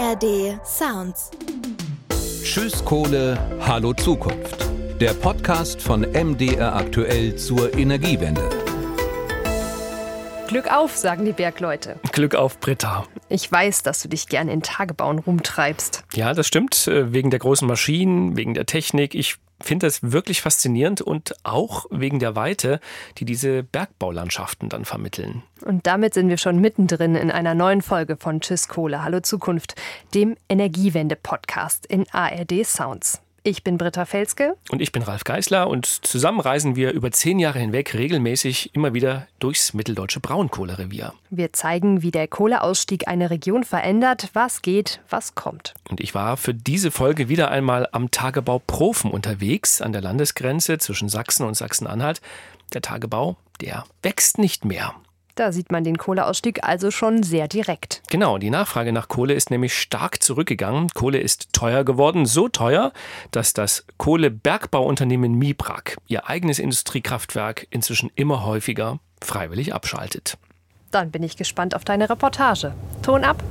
ARD Sounds. Tschüss Kohle, hallo Zukunft. Der Podcast von MDR aktuell zur Energiewende. Glück auf, sagen die Bergleute. Glück auf, Britta. Ich weiß, dass du dich gerne in Tagebauen rumtreibst. Ja, das stimmt. Wegen der großen Maschinen, wegen der Technik. Ich finde das wirklich faszinierend und auch wegen der Weite, die diese Bergbaulandschaften dann vermitteln. Und damit sind wir schon mittendrin in einer neuen Folge von Tschüss Kohle, hallo Zukunft, dem Energiewende-Podcast in ARD Sounds. Ich bin Britta Felske. Und ich bin Ralf Geißler und zusammen reisen wir über 10 Jahre hinweg regelmäßig immer wieder durchs mitteldeutsche Braunkohlerevier. Wir zeigen, wie der Kohleausstieg eine Region verändert, was geht, was kommt. Und ich war für diese Folge wieder einmal am Tagebau Profen unterwegs, an der Landesgrenze zwischen Sachsen und Sachsen-Anhalt. Der Tagebau, der wächst nicht mehr. Da sieht man den Kohleausstieg also schon sehr direkt. Genau, die Nachfrage nach Kohle ist nämlich stark zurückgegangen. Kohle ist teuer geworden, so teuer, dass das Kohlebergbauunternehmen MIBRAG ihr eigenes Industriekraftwerk inzwischen immer häufiger freiwillig abschaltet. Dann bin ich gespannt auf deine Reportage. Ton ab!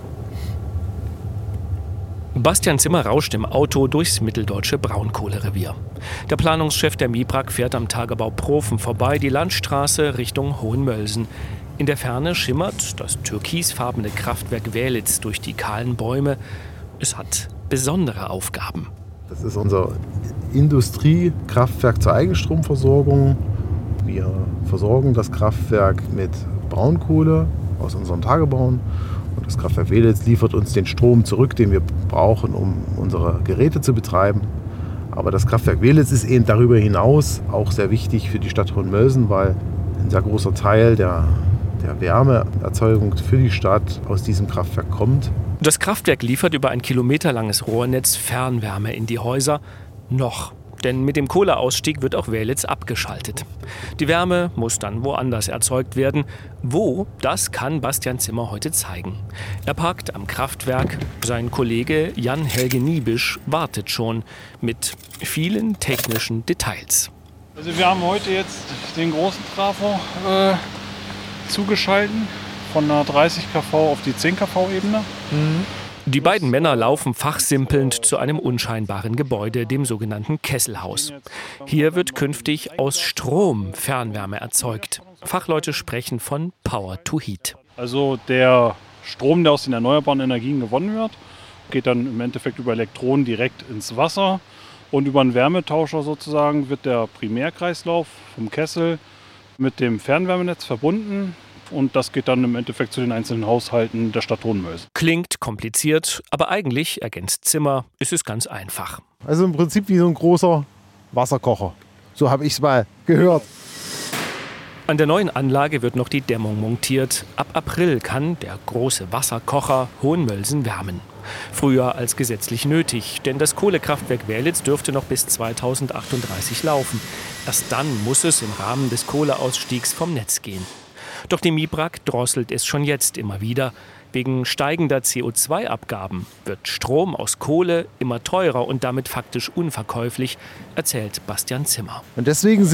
Bastian Zimmer rauscht im Auto durchs mitteldeutsche Braunkohlerevier. Der Planungschef der MIBRAG fährt am Tagebau Profen vorbei, die Landstraße Richtung Hohenmölsen. In der Ferne schimmert das türkisfarbene Kraftwerk Wählitz durch die kahlen Bäume. Es hat besondere Aufgaben. Das ist unser Industriekraftwerk zur Eigenstromversorgung. Wir versorgen das Kraftwerk mit Braunkohle aus unseren Tagebauen. Und das Kraftwerk Wählitz liefert uns den Strom zurück, den wir brauchen, um unsere Geräte zu betreiben. Aber das Kraftwerk Wählitz ist eben darüber hinaus auch sehr wichtig für die Stadt Hohenmölsen, weil ein sehr großer Teil der Wärmeerzeugung für die Stadt aus diesem Kraftwerk kommt. Das Kraftwerk liefert über ein kilometerlanges Rohrnetz Fernwärme in die Häuser. Noch. Denn mit dem Kohleausstieg wird auch Wählitz abgeschaltet. Die Wärme muss dann woanders erzeugt werden. Wo, das kann Bastian Zimmer heute zeigen. Er parkt am Kraftwerk. Sein Kollege Jan-Helge Niebisch wartet schon mit vielen technischen Details. Also wir haben heute jetzt den großen Trafo zugeschalten von einer 30 kV auf die 10 kV-Ebene. Die beiden Männer laufen fachsimpelnd zu einem unscheinbaren Gebäude, dem sogenannten Kesselhaus. Hier wird künftig aus Strom Fernwärme erzeugt. Fachleute sprechen von Power to Heat. Also der Strom, der aus den erneuerbaren Energien gewonnen wird, geht dann im Endeffekt über Elektronen direkt ins Wasser. Und über einen Wärmetauscher sozusagen wird der Primärkreislauf vom Kessel mit dem Fernwärmenetz verbunden. Und das geht dann im Endeffekt zu den einzelnen Haushalten der Stadt Hohenmölsen. Klingt kompliziert, aber eigentlich, ergänzt Zimmer, ist es ganz einfach. Also im Prinzip wie so ein großer Wasserkocher. So habe ich es mal gehört. An der neuen Anlage wird noch die Dämmung montiert. Ab April kann der große Wasserkocher Hohenmölsen wärmen. Früher als gesetzlich nötig, denn das Kohlekraftwerk Wählitz dürfte noch bis 2038 laufen. Erst dann muss es im Rahmen des Kohleausstiegs vom Netz gehen. Doch die MIBRAG drosselt es schon jetzt immer wieder. Wegen steigender CO2-Abgaben wird Strom aus Kohle immer teurer und damit faktisch unverkäuflich, erzählt Bastian Zimmer. Und deswegen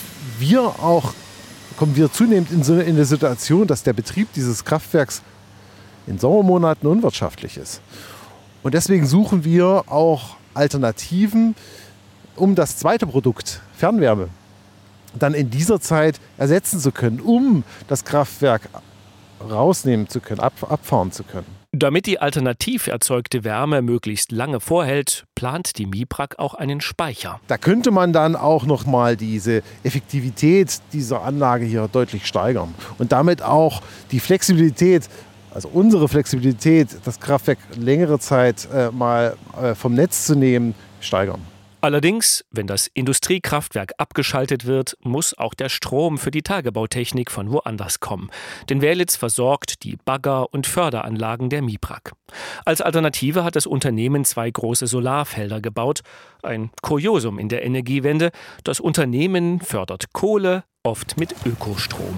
kommen wir zunehmend in eine Situation, dass der Betrieb dieses Kraftwerks in Sommermonaten unwirtschaftlich ist. Und deswegen suchen wir auch Alternativen, um das zweite Produkt, Fernwärme, dann in dieser Zeit ersetzen zu können, um das Kraftwerk rausnehmen zu können, abfahren zu können. Damit die alternativ erzeugte Wärme möglichst lange vorhält, plant die MIBRAG auch einen Speicher. Da könnte man dann auch noch mal diese Effektivität dieser Anlage hier deutlich steigern und damit auch die Flexibilität, also unsere Flexibilität, das Kraftwerk längere Zeit mal vom Netz zu nehmen, steigern. Allerdings, wenn das Industriekraftwerk abgeschaltet wird, muss auch der Strom für die Tagebautechnik von woanders kommen. Denn Wählitz versorgt die Bagger- und Förderanlagen der MIBRAG. Als Alternative hat das Unternehmen 2 große Solarfelder gebaut. Ein Kuriosum in der Energiewende. Das Unternehmen fördert Kohle, oft mit Ökostrom.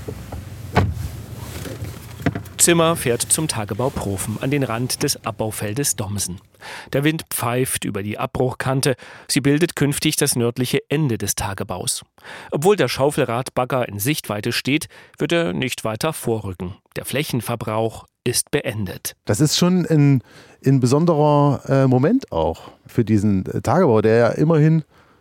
Zimmer fährt zum Tagebau Profen an den Rand des Abbaufeldes Domsen. Der Wind pfeift über die Abbruchkante. Sie bildet künftig das nördliche Ende des Tagebaus. Obwohl der Schaufelradbagger in Sichtweite steht, wird er nicht weiter vorrücken. Der Flächenverbrauch ist beendet. Das ist schon ein besonderer Moment auch für diesen Tagebau, der ja immerhin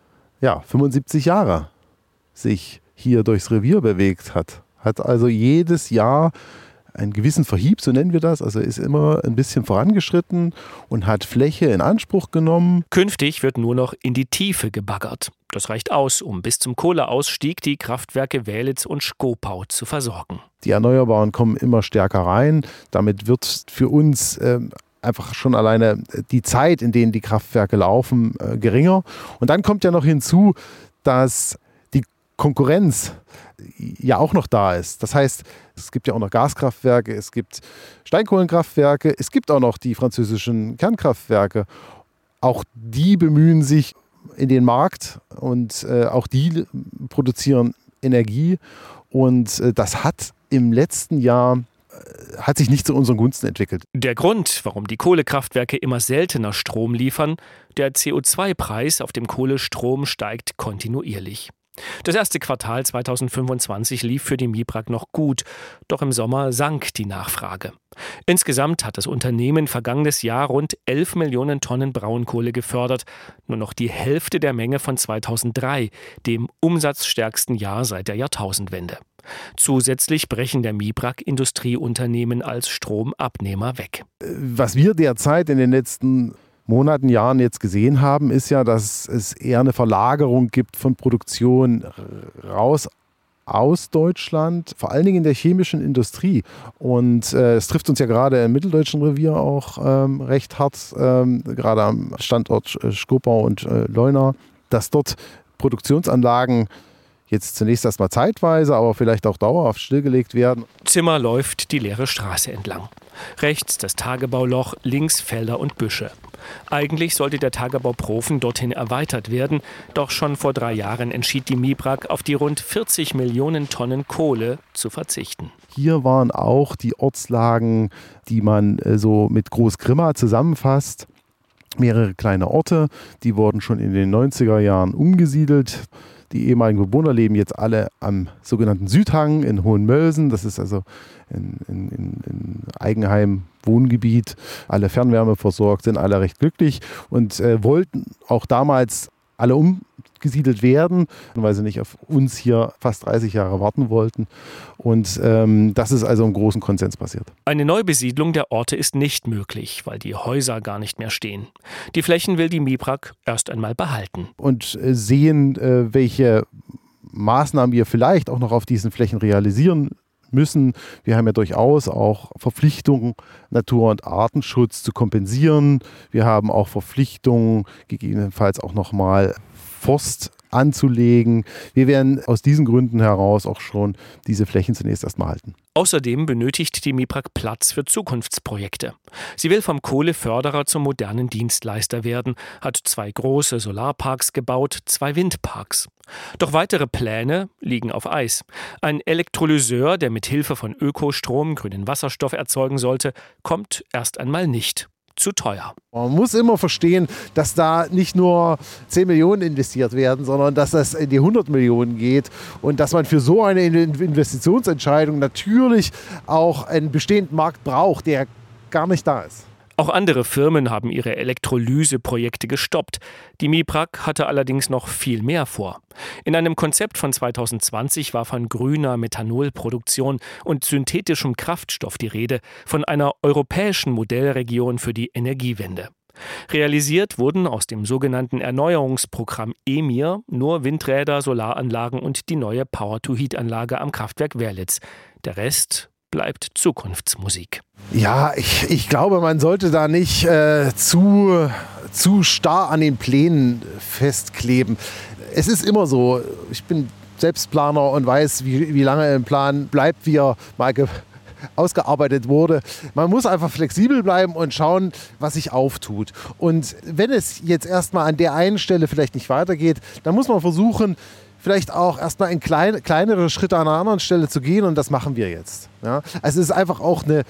75 Jahre sich hier durchs Revier bewegt hat. Hat also jedes Jahr einen gewissen Verhieb, so nennen wir das, also ist immer ein bisschen vorangeschritten und hat Fläche in Anspruch genommen. Künftig wird nur noch in die Tiefe gebaggert. Das reicht aus, um bis zum Kohleausstieg die Kraftwerke Wälitz und Schkopau zu versorgen. Die Erneuerbaren kommen immer stärker rein. Damit wird für uns einfach schon alleine die Zeit, in denen die Kraftwerke laufen, geringer. Und dann kommt ja noch hinzu, dass die Konkurrenz ja auch noch da ist. Das heißt, es gibt ja auch noch Gaskraftwerke, es gibt Steinkohlenkraftwerke, es gibt auch noch die französischen Kernkraftwerke. Auch die bemühen sich in den Markt und auch die produzieren Energie. Und das hat im letzten Jahr hat sich nicht zu unseren Gunsten entwickelt. Der Grund, warum die Kohlekraftwerke immer seltener Strom liefern, der CO2-Preis auf dem Kohlestrom steigt kontinuierlich. Das erste Quartal 2025 lief für die MIPRAG noch gut, doch im Sommer sank die Nachfrage. Insgesamt hat das Unternehmen vergangenes Jahr rund 11 Millionen Tonnen Braunkohle gefördert, nur noch die Hälfte der Menge von 2003, dem umsatzstärksten Jahr seit der Jahrtausendwende. Zusätzlich brechen der MIPRAG Industrieunternehmen als Stromabnehmer weg. Was wir derzeit in den letzten Monaten, Jahren jetzt gesehen haben, ist ja, dass es eher eine Verlagerung gibt von Produktion raus aus Deutschland, vor allen Dingen in der chemischen Industrie. Und es trifft uns ja gerade im mitteldeutschen Revier auch recht hart, gerade am Standort Schkopau und Leuna, dass dort Produktionsanlagen jetzt zunächst erstmal zeitweise, aber vielleicht auch dauerhaft stillgelegt werden. Zimmer läuft die leere Straße entlang. Rechts das Tagebauloch, links Felder und Büsche. Eigentlich sollte der Tagebau Profen dorthin erweitert werden, doch schon vor 3 Jahren entschied die MIPRAG, auf die rund 40 Millionen Tonnen Kohle zu verzichten. Hier waren auch die Ortslagen, die man so mit Großgrimma zusammenfasst. Mehrere kleine Orte, die wurden schon in den 90er Jahren umgesiedelt. Die ehemaligen Bewohner leben jetzt alle am sogenannten Südhang in Hohenmölsen. Das ist also ein Eigenheim-Wohngebiet. Alle Fernwärme versorgt, sind alle recht glücklich und wollten auch damals alle umgesiedelt werden, weil sie nicht auf uns hier fast 30 Jahre warten wollten. Und das ist also im großen Konsens passiert. Eine Neubesiedlung der Orte ist nicht möglich, weil die Häuser gar nicht mehr stehen. Die Flächen will die MIPRAG erst einmal behalten. Und sehen, welche Maßnahmen wir vielleicht auch noch auf diesen Flächen realisieren müssen. Wir haben ja durchaus auch Verpflichtungen, Natur- und Artenschutz zu kompensieren. Wir haben auch Verpflichtungen, gegebenenfalls auch nochmal Forst anzulegen. Wir werden aus diesen Gründen heraus auch schon diese Flächen zunächst erstmal halten. Außerdem benötigt die MIPRAG Platz für Zukunftsprojekte. Sie will vom Kohleförderer zum modernen Dienstleister werden, hat 2 große Solarparks gebaut, 2 Windparks. Doch weitere Pläne liegen auf Eis. Ein Elektrolyseur, der mit Hilfe von Ökostrom grünen Wasserstoff erzeugen sollte, kommt erst einmal nicht. Zu teuer. Man muss immer verstehen, dass da nicht nur 10 Millionen investiert werden, sondern dass das in die 100 Millionen geht und dass man für so eine Investitionsentscheidung natürlich auch einen bestehenden Markt braucht, der gar nicht da ist. Auch andere Firmen haben ihre Elektrolyseprojekte gestoppt. Die MIPRAG hatte allerdings noch viel mehr vor. In einem Konzept von 2020 war von grüner Methanolproduktion und synthetischem Kraftstoff die Rede, von einer europäischen Modellregion für die Energiewende. Realisiert wurden aus dem sogenannten Erneuerungsprogramm EMIR nur Windräder, Solaranlagen und die neue Power-to-Heat-Anlage am Kraftwerk Wärlitz. Der Rest bleibt Zukunftsmusik. Ja, ich glaube, man sollte da nicht zu starr an den Plänen festkleben. Es ist immer so, ich bin selbst Planer und weiß, wie lange ein Plan bleibt, wie er mal ausgearbeitet wurde. Man muss einfach flexibel bleiben und schauen, was sich auftut. Und wenn es jetzt erstmal an der einen Stelle vielleicht nicht weitergeht, dann muss man versuchen, vielleicht auch erstmal in kleinere Schritte an einer anderen Stelle zu gehen und das machen wir jetzt. Ja? Also es ist einfach auch eine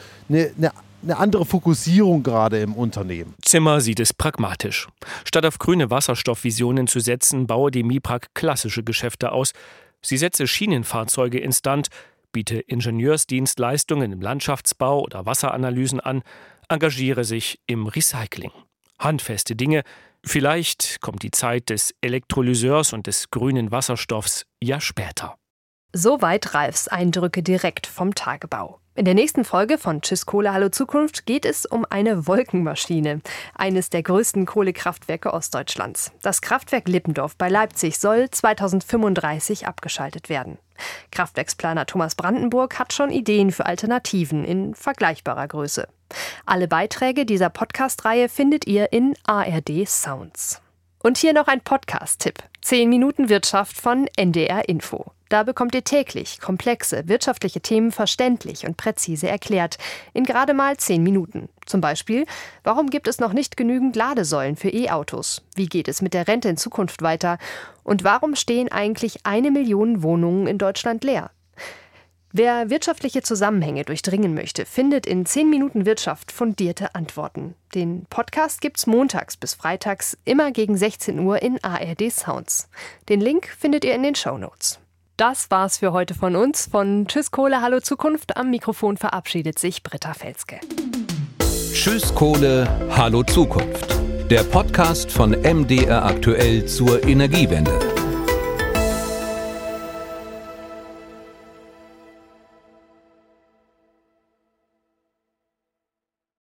andere Fokussierung gerade im Unternehmen. Zimmer sieht es pragmatisch. Statt auf grüne Wasserstoffvisionen zu setzen, baue die MIPRAG klassische Geschäfte aus. Sie setze Schienenfahrzeuge instand, biete Ingenieursdienstleistungen im Landschaftsbau oder Wasseranalysen an, engagiere sich im Recycling. Handfeste Dinge. Vielleicht kommt die Zeit des Elektrolyseurs und des grünen Wasserstoffs ja später. Soweit Ralfs Eindrücke direkt vom Tagebau. In der nächsten Folge von Tschüss Kohle, Hallo Zukunft geht es um eine Wolkenmaschine, eines der größten Kohlekraftwerke Ostdeutschlands. Das Kraftwerk Lippendorf bei Leipzig soll 2035 abgeschaltet werden. Kraftwerksplaner Thomas Brandenburg hat schon Ideen für Alternativen in vergleichbarer Größe. Alle Beiträge dieser Podcast-Reihe findet ihr in ARD Sounds. Und hier noch ein Podcast-Tipp. 10 Minuten Wirtschaft von NDR Info. Da bekommt ihr täglich komplexe wirtschaftliche Themen verständlich und präzise erklärt, in gerade mal 10 Minuten. Zum Beispiel, warum gibt es noch nicht genügend Ladesäulen für E-Autos? Wie geht es mit der Rente in Zukunft weiter? Und warum stehen eigentlich 1 Million Wohnungen in Deutschland leer? Wer wirtschaftliche Zusammenhänge durchdringen möchte, findet in 10 Minuten Wirtschaft fundierte Antworten. Den Podcast gibt's montags bis freitags, immer gegen 16 Uhr in ARD Sounds. Den Link findet ihr in den Shownotes. Das war's für heute von uns. Von Tschüss Kohle, Hallo Zukunft. Am Mikrofon verabschiedet sich Britta Felske. Tschüss Kohle, Hallo Zukunft. Der Podcast von MDR aktuell zur Energiewende.